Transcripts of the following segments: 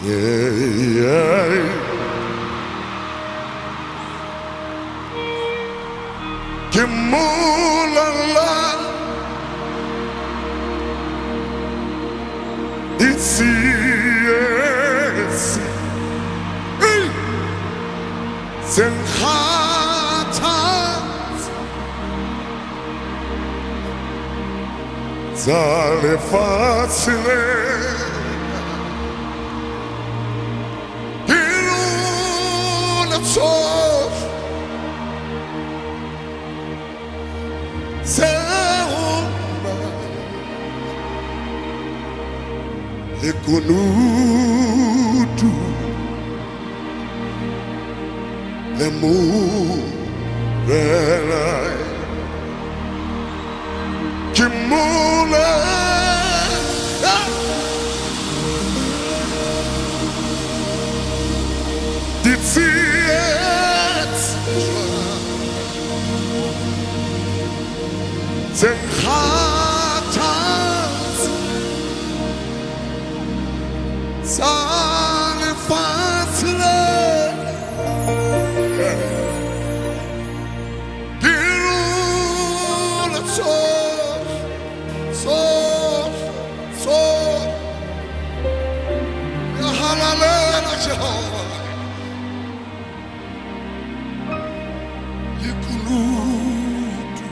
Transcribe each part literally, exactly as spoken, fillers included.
yeah, yeah. Kimulala, it's yes, Senhatas, Zale facile, Hiruna sos, Seruma, Ekunutu, Lemurela, Kimula, Ditziet, Zenchatas, Zale facile, Giruna sos, sos, sos, Yahalalena Jehovah, Yekunutu,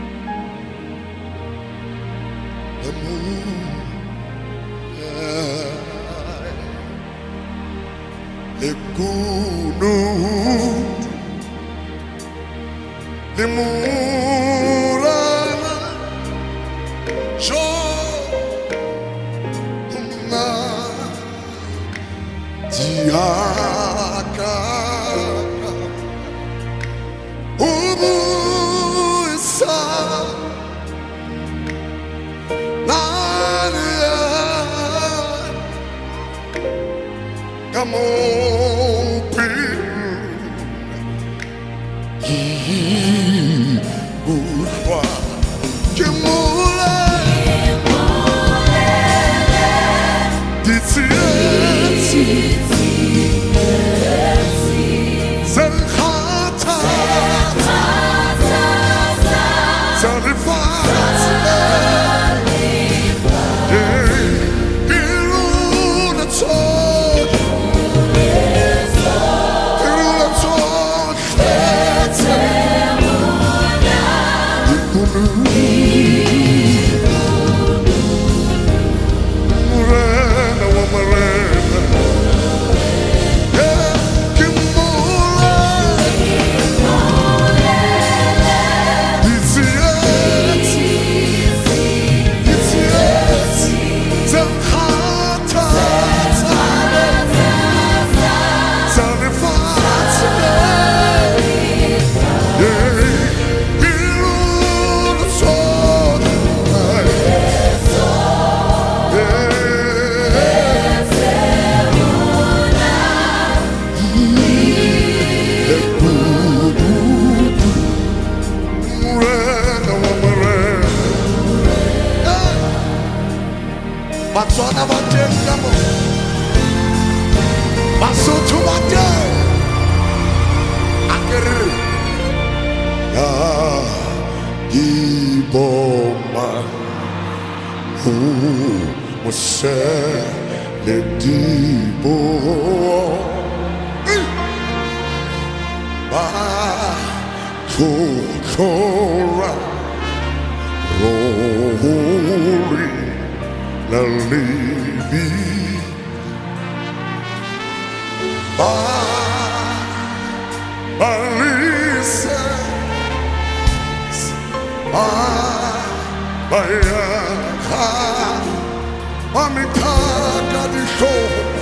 Ekunutu, Lemurana, Shona, Diaka, Ubusa, Nania, come on, people. Kimula, Ditziet, Zenchata, Zarifat, Giruna sos, Giruna sos, Morena, oh Morena, yeah, Kimula, Ditziet, Ditziet, Zenchata, Zarifat, yeah, Giruna sos, Batswana batenda mo, Basotho batenda, akere, ya iboma, hu mose le dibo, ba kokora, rohuri. La Levi, ba, Balisa, ba, Bayaka, Mamita Gadisho,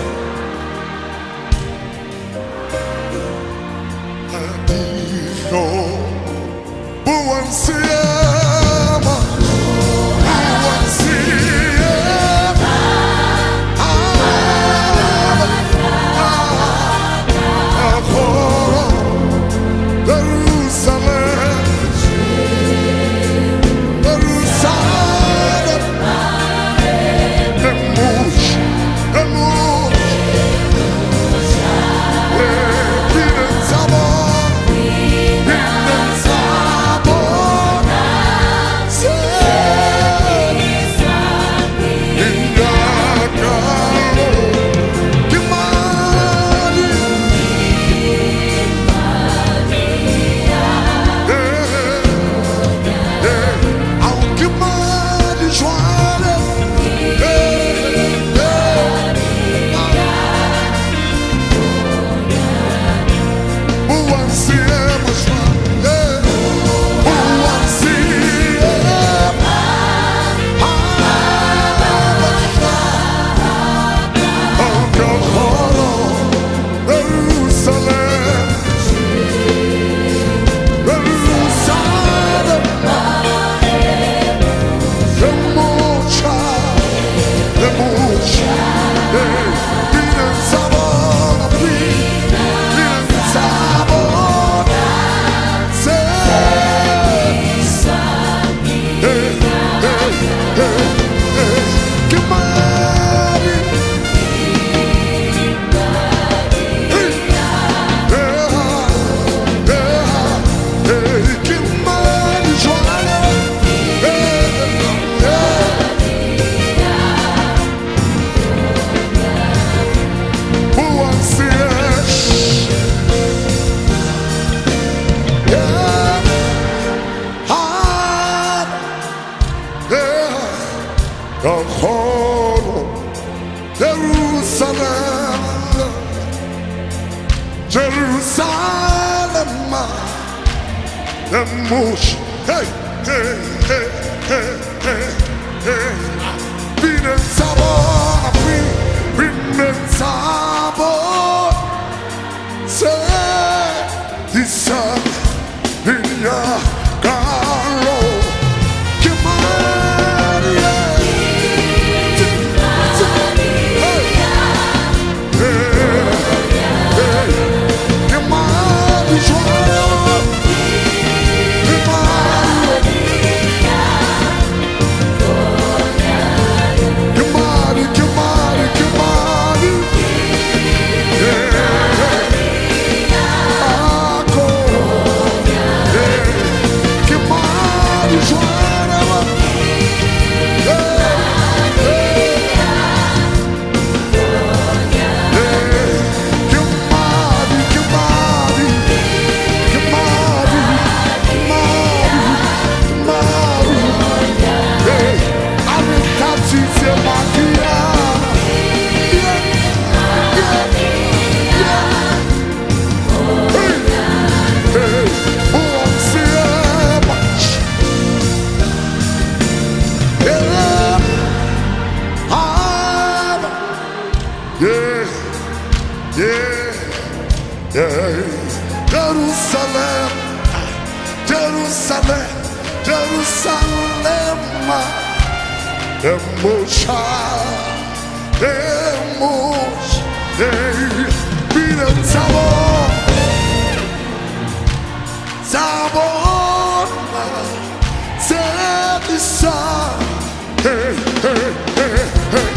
Gadisho, Buansiama, Buansiama. Jerusalem, Jerusalem, Kahoro, Jerusalem, Jerusalem, the mush, hey, hey, hey, hey, hey, hey. Been sabor, been sabor, say the sun in your garo. Come on, yeah. Jerusalem, Jerusalem, Jerusalem, Emosha, Emos, Biren Sabor, Sabor, Zedisa, hey, hey, hey, hey.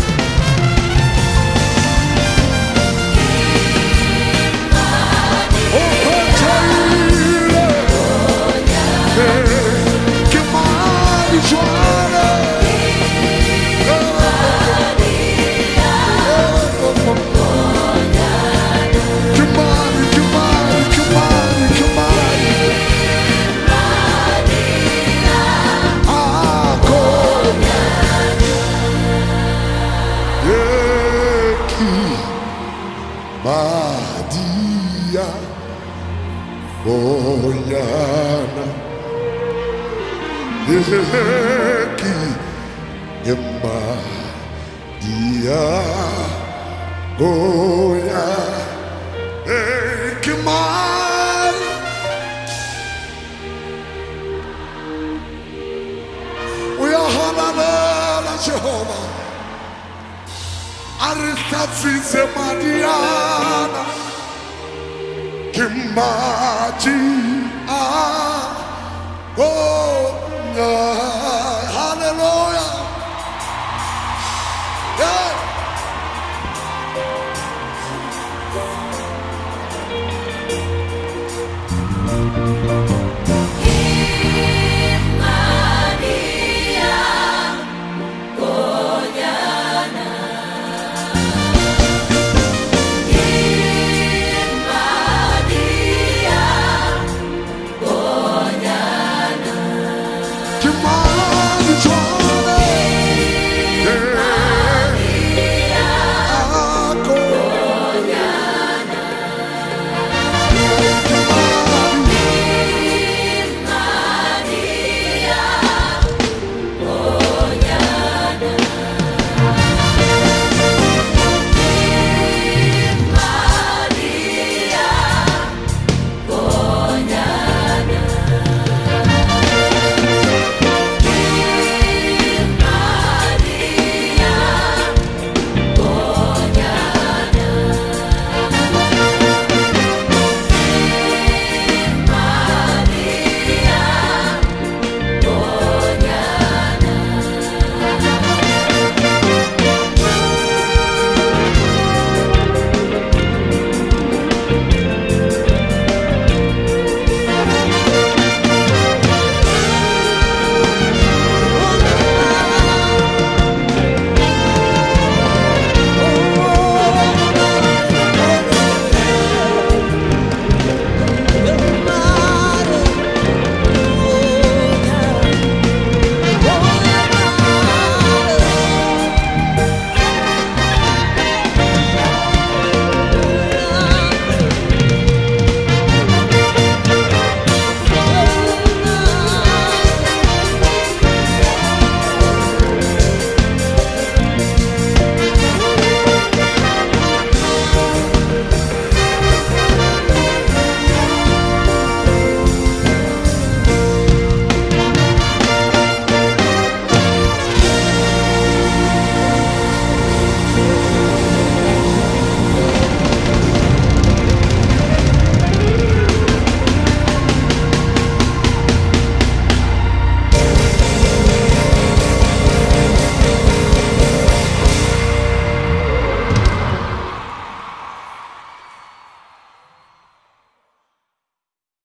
Madia Boyana Eki Madia Boya Eki Madia. We are honored, Jehovah. Arikafize Madiana Kimaji ah oh yeah. Hallelujah, yeah.